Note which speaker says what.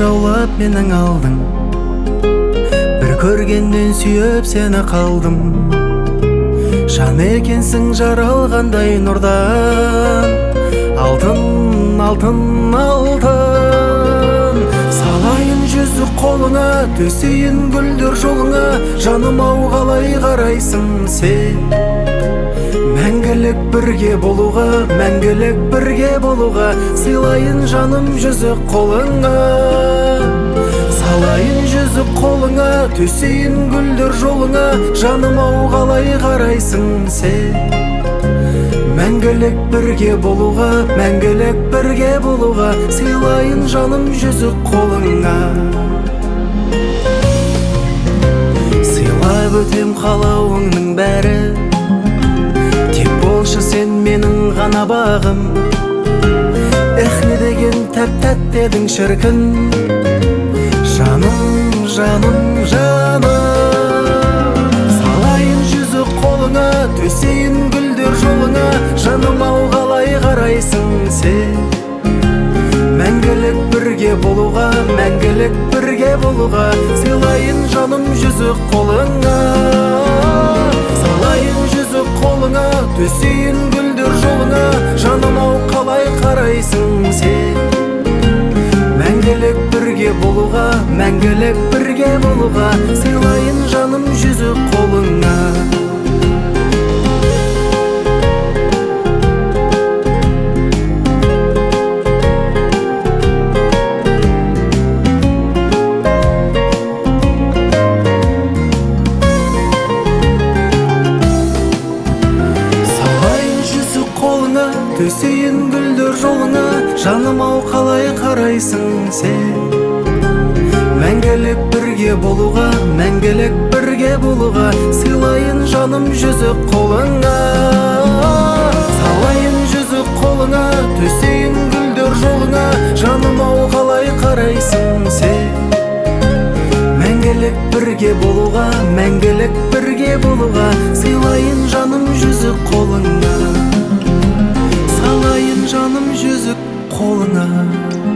Speaker 1: жаулап менің алдың, бір көргеннен сүйіп сені қалдым. Жан екенсің жаралғандай нұрдан, алтын, алтын, алтын. Салайын жүзік қолыңа, төсейін гүлдер жолыңа, жаным-ау қалай қарайсың сен? Мәңгілік бірге болуға, мәңгілік бірге болуға, сыйлайын жаным жүзік қолыңа. Салайын жүзік қолыңа, төсейін гүлдер жолыңа, жаным-ау қалай қарайсың сен? Мәңгілік бірге болуға, мәңгілік бірге болуға, сыйлайын жаным жүзік қолыңа. Сыйлап өтем қалауыңның бәрі, тек болшы сен менің ғана бағым. Эх, не деген тәп-тәтті едің шіркін, жаным, жаным, жаным. Салайын жүзік қолыңа, төсейін гүлдер жолыңа, жаным-ау қалай қарайсың сен? Мәңгілік бірге болуға, мәңгілік бірге болуға, сыйлайын жаным жүзік қолыңа. Салайын жүзік қолыңа, төсейін гүлдер жолыңа, жаным-ау қалай қарайсың сен? Мәңгілік бірге болуға, мәңгілік бірге болуға, сыйлайын жаным жүзік қолыңа. Төсейін гүлдер жолыңа, жаным-ау қалай қарайсың сен? Мәңгілік бірге болуға, мәңгілік бірге болуға, сыйлайын жаным жүзік қолыңа. Салайын жүзік қолыңа, төсейін гүлдер жолыңа, жаным-ау қалай қарайсың сен? Мәңгілік бірге болуға, мәңгілік бірге болуға, сыйлайын жаным жүзік қолыңа. Салайын жаным жүзік қолыңа.